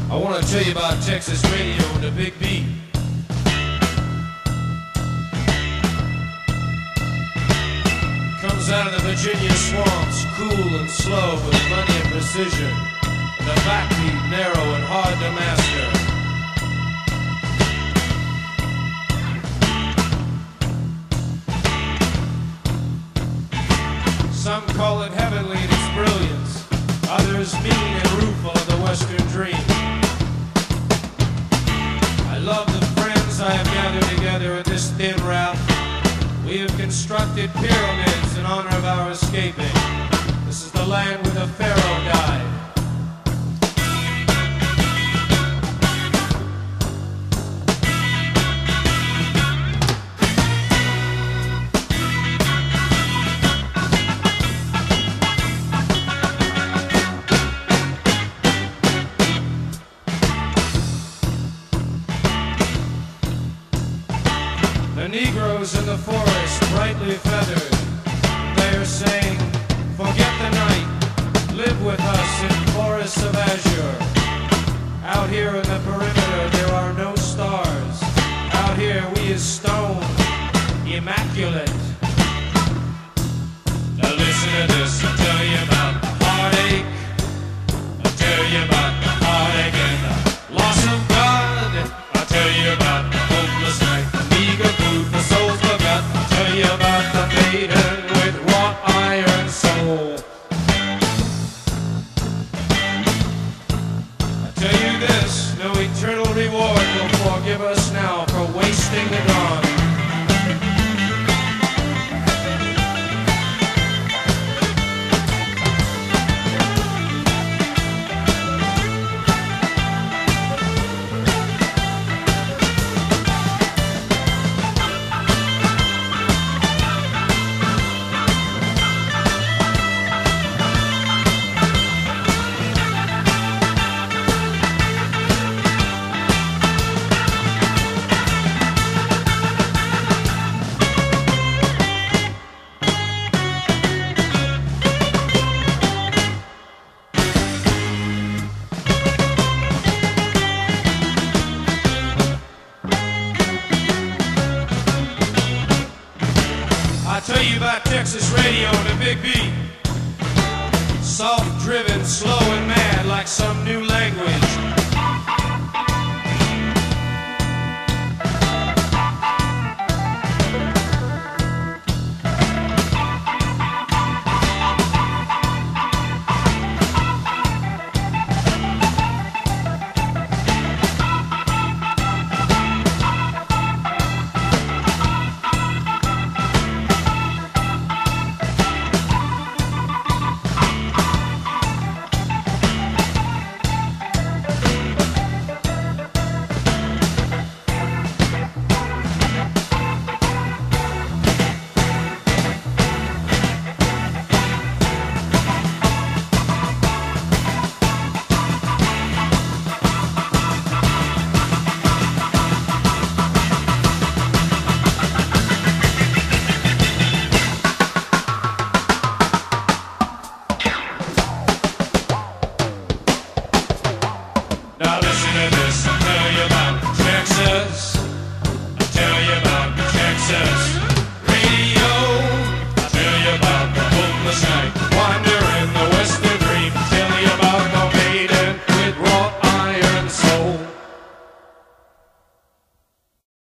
I want to tell you about Texas radio and the Big Beat. Comes out of the Virginia swamps, cool and slow with plenty of precision, and the backbeat narrow and hard to master. Some call it heavenly in its brilliance, others mean and rueful of the Western dream. I love the friends I have gathered together at this thin raft. We have constructed pyramids in honor of our escaping. This is the land where the Pharaoh died. The Negroes in the forest, brightly feathered, they are saying, forget the night, live with us in forests of azure. Out here in the perimeter there are no stars. Out here we is stone, immaculate. Now listen to this, I'll tell you about the heartache. I'll tell you about the heartache and the loss of God. I'll tell you about the hopeless night, the meager food for souls forgot. I'll tell you about the maiden with wrought iron soul. I'll tell you this, no eternal reward will forgive us now for wasting the dawn. I tell you about Texas radio and the Big Beat. Soft driven, slow and mad like some new language.